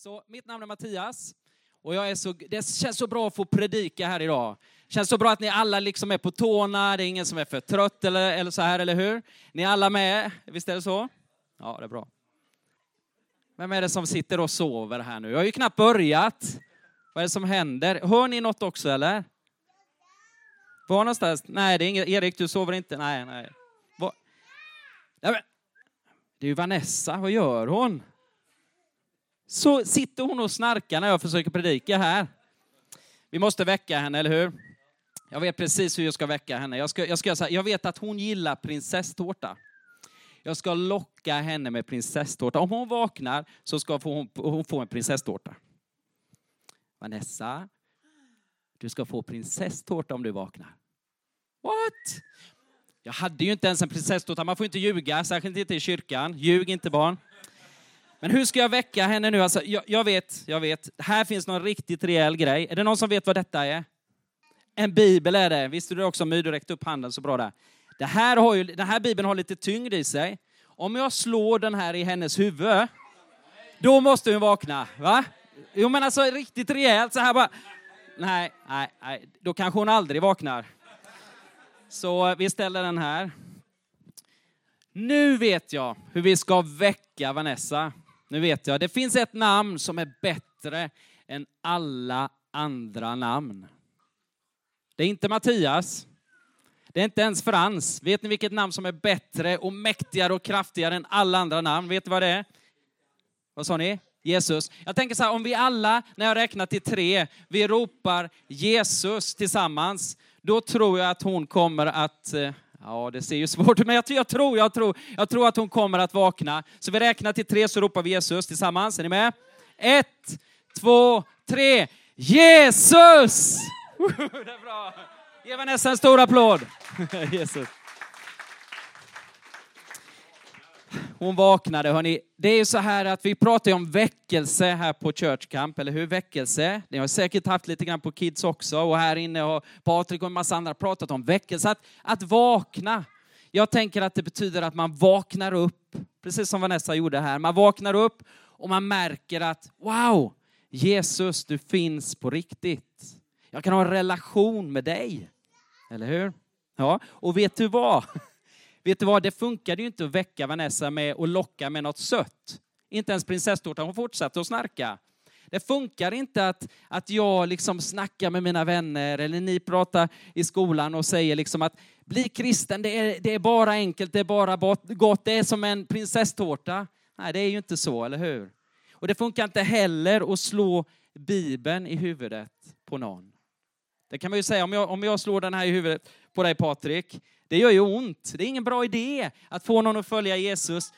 Så mitt namn är Mattias och det känns så bra att få predika här idag. Det känns så bra att ni alla liksom är på tårna, det är ingen som är för trött eller så här, eller hur? Ni är alla med, visst är det så? Ja, det är bra. Vem är det som sitter och sover här nu? Jag har ju knappt börjat. Vad är det som händer? Hör ni något också eller? Var någonstans? Nej, det är inget. Erik, du sover inte? Nej. Det är ju Vanessa, vad gör hon? Så sitter hon och snarkar när jag försöker predika här. Vi måste väcka henne, eller hur? Jag vet precis hur jag ska väcka henne. Jag vet att hon gillar prinsesstårta. Jag ska locka henne med prinsesstårta. Om hon vaknar så ska hon få en prinsesstårta. Vanessa, du ska få prinsesstårta om du vaknar. What? Jag hade ju inte ens en prinsesstårta. Man får inte ljuga, särskilt inte i kyrkan. Ljug inte barn. Men hur ska jag väcka henne nu? Alltså, jag vet. Här finns någon riktigt rejäl grej. Är det någon som vet vad detta är? En bibel är det. Visste du också? My, du räckte upp handen så bra där. Den här bibeln har lite tyngd i sig. Om jag slår den här i hennes huvud, då måste hon vakna. Va? Jo, men alltså riktigt rejält så här bara. Nej. Då kanske hon aldrig vaknar. Så vi ställer den här. Nu vet jag hur vi ska väcka Vanessa. Nu vet jag. Det finns ett namn som är bättre än alla andra namn. Det är inte Mattias. Det är inte ens Frans. Vet ni vilket namn som är bättre och mäktigare och kraftigare än alla andra namn? Vet ni vad det är? Vad sa ni? Jesus. Jag tänker så här, om vi alla, när jag räknar till 3, vi ropar Jesus tillsammans. Då tror jag att hon kommer att... Ja, det ser ju svårt ut, men jag tror att hon kommer att vakna. Så vi räknar till 3 så ropar vi Jesus tillsammans. Är ni med? 1, 2, 3. Jesus! Det är bra. Ge Vanessa en stor applåd. Jesus. Hon vaknade, hörni. Det är ju så här att vi pratar om väckelse här på Church Camp, eller hur? Väckelse. Ni har säkert haft lite grann på Kids också. Och här inne har Patrik och en massa andra pratat om väckelse. Att vakna. Jag tänker att det betyder att man vaknar upp. Precis som Vanessa gjorde här. Man vaknar upp och man märker att wow, Jesus, du finns på riktigt. Jag kan ha en relation med dig. Eller hur? Ja, och vet du vad? Det funkade ju inte att väcka Vanessa med och locka med något sött. Inte ens prinsesstårta, hon fortsatte att snarka. Det funkar inte att jag liksom snackar med mina vänner eller ni pratar i skolan och säger liksom att bli kristen, det är bara enkelt, det är bara gott, det är som en prinsesstårta. Nej, det är ju inte så, eller hur? Och det funkar inte heller att slå Bibeln i huvudet på någon. Det kan man ju säga, om jag slår den här i huvudet på dig, Patrik, det gör ju ont. Det är ingen bra idé att få någon att följa Jesus.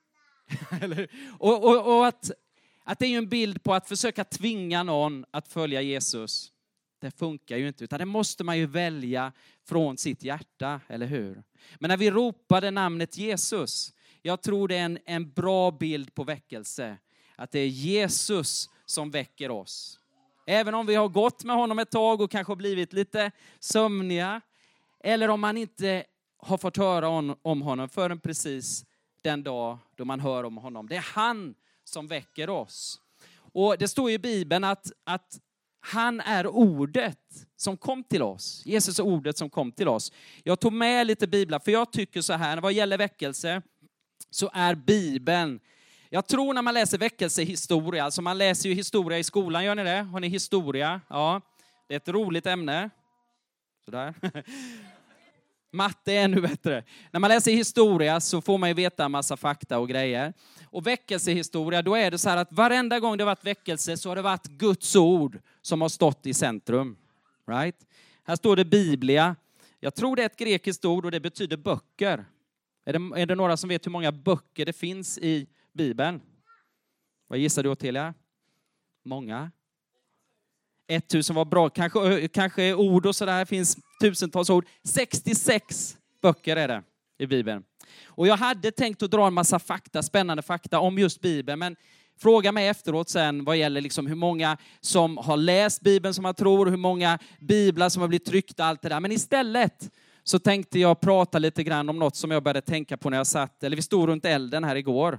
och att det är ju en bild på att försöka tvinga någon att följa Jesus. Det funkar ju inte, utan det måste man ju välja från sitt hjärta, eller hur? Men när vi ropade namnet Jesus, jag tror det är en bra bild på väckelse. Att det är Jesus som väcker oss. Även om vi har gått med honom ett tag och kanske blivit lite sömniga. Eller om man inte har fått höra om honom förrän precis den dag då man hör om honom. Det är han som väcker oss. Och det står i Bibeln att han är ordet som kom till oss. Jesus är ordet som kom till oss. Jag tog med lite biblar för jag tycker så här, vad gäller väckelse så är Bibeln. Jag tror när man läser väckelsehistoria, alltså man läser ju historia i skolan, gör ni det? Har ni historia? Ja, det är ett roligt ämne. Sådär. Matte är ännu bättre. När man läser historia så får man ju veta en massa fakta och grejer. Och väckelsehistoria, då är det så här att varenda gång det har varit väckelse så har det varit Guds ord som har stått i centrum. Right? Här står det Biblia. Jag tror det är ett grekiskt ord och det betyder böcker. Är det några som vet hur många böcker det finns i Bibeln? Vad gissar du, Ottilia? Många. 1000 var bra. Kanske ord och sådär. Finns tusentals ord. 66 böcker är det i Bibeln. Och jag hade tänkt att dra en massa spännande fakta om just Bibeln. Men fråga mig efteråt sen vad gäller liksom hur många som har läst Bibeln som man tror. Hur många biblar som har blivit tryckta, allt det där. Men istället så tänkte jag prata lite grann om något som jag började tänka på när vi stod runt elden här igår.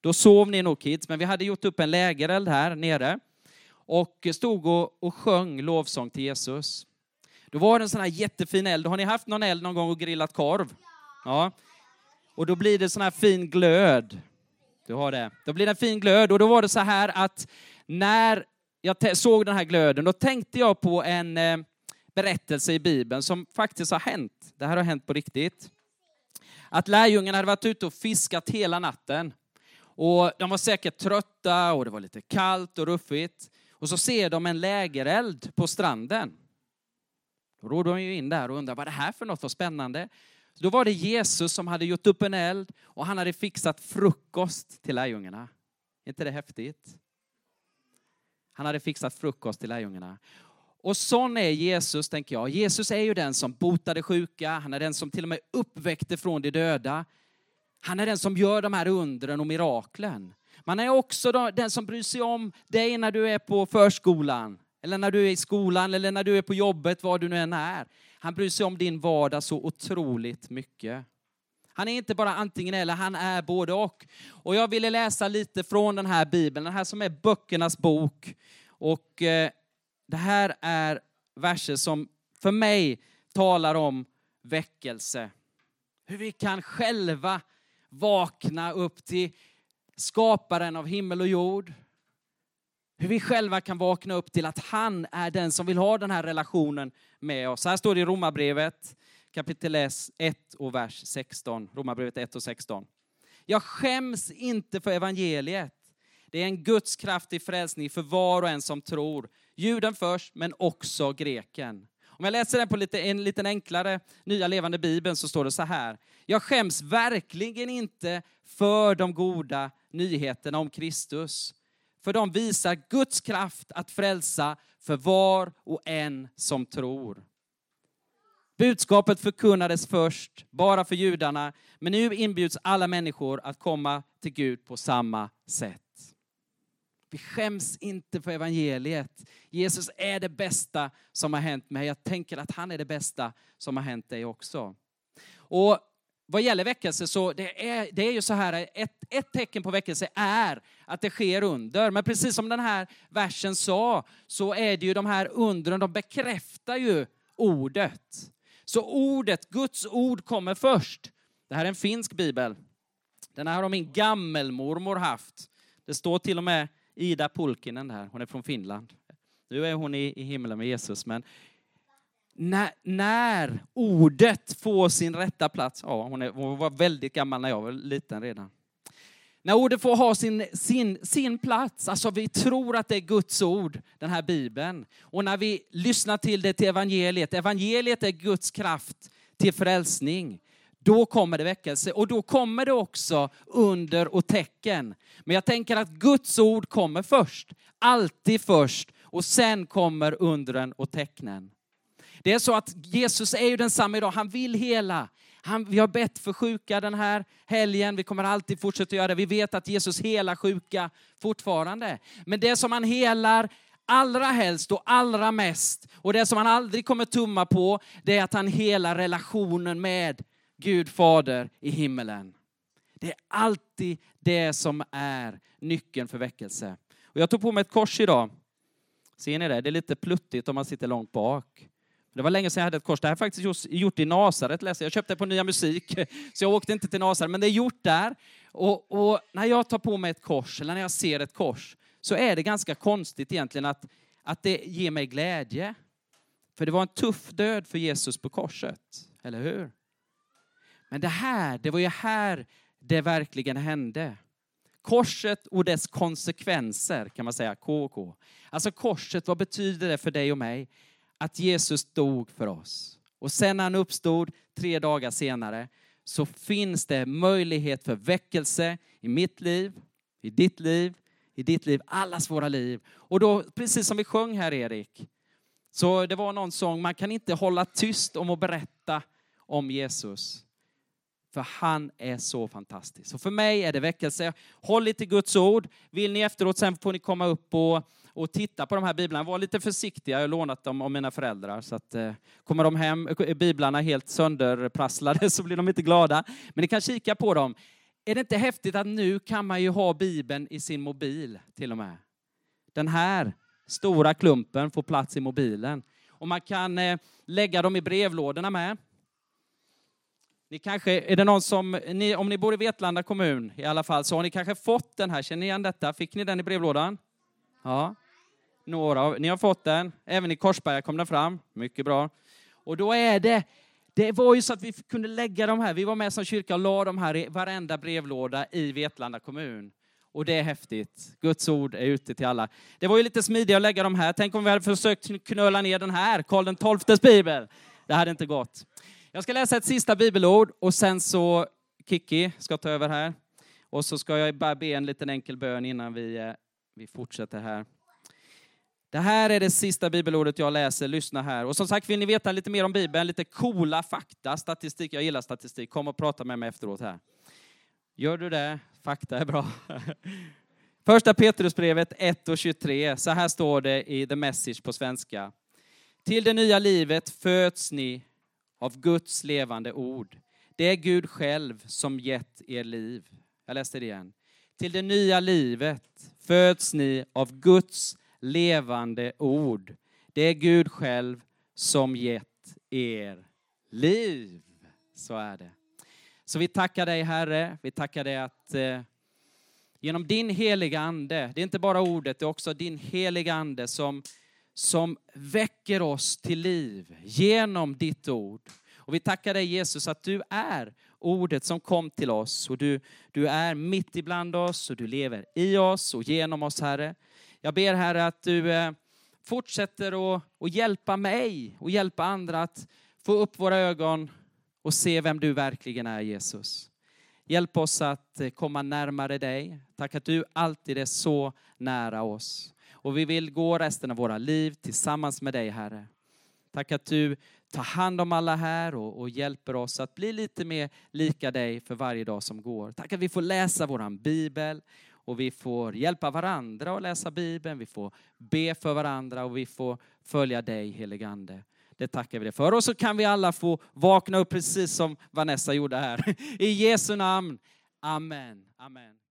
Då sov ni nog kids, men vi hade gjort upp en lägereld här nere. Och stod och sjöng lovsång till Jesus. Då var det en sån här jättefin eld. Har ni haft någon eld någon gång och grillat korv? Ja. Och då blir det sån här fin glöd. Du har det. Då blir det en fin glöd. Och då var det så här att när jag såg den här glöden, då tänkte jag på en berättelse i Bibeln som faktiskt har hänt. Det här har hänt på riktigt. Att lärjungarna hade varit ute och fiskat hela natten. Och de var säkert trötta och det var lite kallt och ruffigt. Och så ser de en lägereld på stranden. Då rådde de ju in där och undrar vad det här för något var spännande. Så då var det Jesus som hade gjort upp en eld och han hade fixat frukost till lärjungarna. Är inte det häftigt? Han hade fixat frukost till lärjungarna. Och sån är Jesus, tänker jag. Jesus är ju den som botade sjuka. Han är den som till och med uppväckte från de döda. Han är den som gör de här undren och miraklen. Man är också den som bryr sig om dig när du är på förskolan. Eller när du är i skolan eller när du är på jobbet, var du nu än är. Han bryr sig om din vardag så otroligt mycket. Han är inte bara antingen eller, han är både och. Och jag ville läsa lite från den här Bibeln, den här som är böckernas bok. Och det här är verser som för mig talar om väckelse. Hur vi kan själva vakna upp till skaparen av himmel och jord. Hur vi själva kan vakna upp till att han är den som vill ha den här relationen med oss. Här står det i Romarbrevet kapitel 1 och vers 16. Romarbrevet 1 och 16. Jag skäms inte för evangeliet. Det är en Guds kraftig frälsning för var och en som tror. Juden först, men också greken. Om jag läser den på en lite enklare nya levande bibeln så står det så här. Jag skäms verkligen inte för de goda nyheterna om Kristus. För de visar Guds kraft att frälsa för var och en som tror. Budskapet förkunnades först bara för judarna. Men nu inbjuds alla människor att komma till Gud på samma sätt. Vi skäms inte för evangeliet. Jesus är det bästa som har hänt mig. Jag tänker att han är det bästa som har hänt dig också. Och vad gäller väckelse så det är ju så här. Ett tecken på väckelse är att det sker under. Men precis som den här versen sa så är det ju de här undren, de bekräftar ju ordet. Så ordet, Guds ord kommer först. Det här är en finsk bibel. Den här har min gammelmormor haft. Det står till och med Ida Pulkinen här. Hon är från Finland. Nu är hon i himlen med Jesus. Men när ordet får sin rätta plats. Ja, hon var väldigt gammal när jag var liten redan. När ordet får ha sin plats. Alltså vi tror att det är Guds ord, den här bibeln. Och när vi lyssnar till det till evangeliet. Evangeliet är Guds kraft till frälsning. Då kommer det väckelse och då kommer det också under och tecken. Men jag tänker att Guds ord kommer först. Alltid först. Och sen kommer undren och tecknen. Det är så att Jesus är ju densamma idag. Han vill hela. Vi har bett för sjuka den här helgen. Vi kommer alltid fortsätta göra det. Vi vet att Jesus helar sjuka fortfarande. Men det som han helar allra helst och allra mest. Och det som han aldrig kommer tumma på. Det är att han helar relationen med Gud fader i himmelen. Det är alltid det som är nyckeln för väckelse. Och jag tog på mig ett kors idag. Ser ni det? Det är lite pluttigt om man sitter långt bak. Det var länge sedan jag hade ett kors. Det här är faktiskt gjort i Nasaret. Jag köpte det på Nya Musik. Så jag åkte inte till Nasaret. Men det är gjort där. Och när jag tar på mig ett kors. Eller när jag ser ett kors. Så är det ganska konstigt egentligen att det ger mig glädje. För det var en tuff död för Jesus på korset. Eller hur? Men det var ju här det verkligen hände. Korset och dess konsekvenser kan man säga. KK. Alltså korset, vad betyder det för dig och mig? Att Jesus dog för oss. Och sen när han uppstod 3 dagar senare så finns det möjlighet för väckelse i mitt liv, i ditt liv, allas våra liv. Och då, precis som vi sjöng här Erik, så det var någon sång, man kan inte hålla tyst om att berätta om Jesus. För han är så fantastisk. Och för mig är det väckelse. Håll lite Guds ord. Vill ni efteråt sen får ni komma upp och titta på de här biblarna. Var lite försiktiga. Jag har lånat dem av mina föräldrar. Så att kommer de hem, biblarna helt sönderprasslade så blir de inte glada. Men ni kan kika på dem. är det inte häftigt att nu kan man ju ha Bibeln i sin mobil till och med. Den här stora klumpen får plats i mobilen. Och man kan lägga dem i brevlådorna med. Ni kanske, är det någon som, om ni bor i Vetlanda kommun i alla fall, så har ni kanske fått den här. Känner ni igen detta? Fick ni den i brevlådan? Ja. Ni har fått den. Även i Korsberga kom den fram. Mycket bra. Och då är det var ju så att vi kunde lägga de här. Vi var med som kyrka och la de här i varenda brevlåda i Vetlanda kommun. Och det är häftigt. Guds ord är ute till alla. Det var ju lite smidigt att lägga de här. Tänk om vi hade försökt knöla ner den här. Karl XIIs bibel. Det hade inte gått. Jag ska läsa ett sista bibelord. Och sen så Kiki ska ta över här. Och så ska jag bara be en liten enkel bön innan vi fortsätter här. Det här är det sista bibelordet jag läser. Lyssna här. Och som sagt, vill ni veta lite mer om Bibeln, lite coola fakta, statistik. Jag gillar statistik. Kom och prata med mig efteråt här. Gör du det? Fakta är bra. Första Petrusbrevet 1:23. Så här står det i The Message på svenska. Till det nya livet föds ni av Guds levande ord. Det är Gud själv som gett er liv. Jag läste det igen. Till det nya livet föds ni av Guds levande ord. Det är Gud själv som gett er liv. Så är det. Så vi tackar dig, Herre. Vi tackar dig att genom din heliga ande, det är inte bara ordet, det är också din heliga ande som väcker oss till liv genom ditt ord. Och vi tackar dig, Jesus, att du är ordet som kom till oss. Och du är mitt ibland oss och du lever i oss och genom oss, Herre. Jag ber, Herre, att du fortsätter att hjälpa mig och hjälpa andra att få upp våra ögon och se vem du verkligen är, Jesus. Hjälp oss att komma närmare dig. Tack att du alltid är så nära oss. Och vi vill gå resten av våra liv tillsammans med dig, Herre. Tack att du tar hand om alla här och hjälper oss att bli lite mer lika dig för varje dag som går. Tack att vi får läsa våran bibel. Och vi får hjälpa varandra att läsa Bibeln. Vi får be för varandra och vi får följa dig, helige ande. Det tackar vi dig för. Och så kan vi alla få vakna upp precis som Vanessa gjorde här. I Jesu namn. Amen. Amen.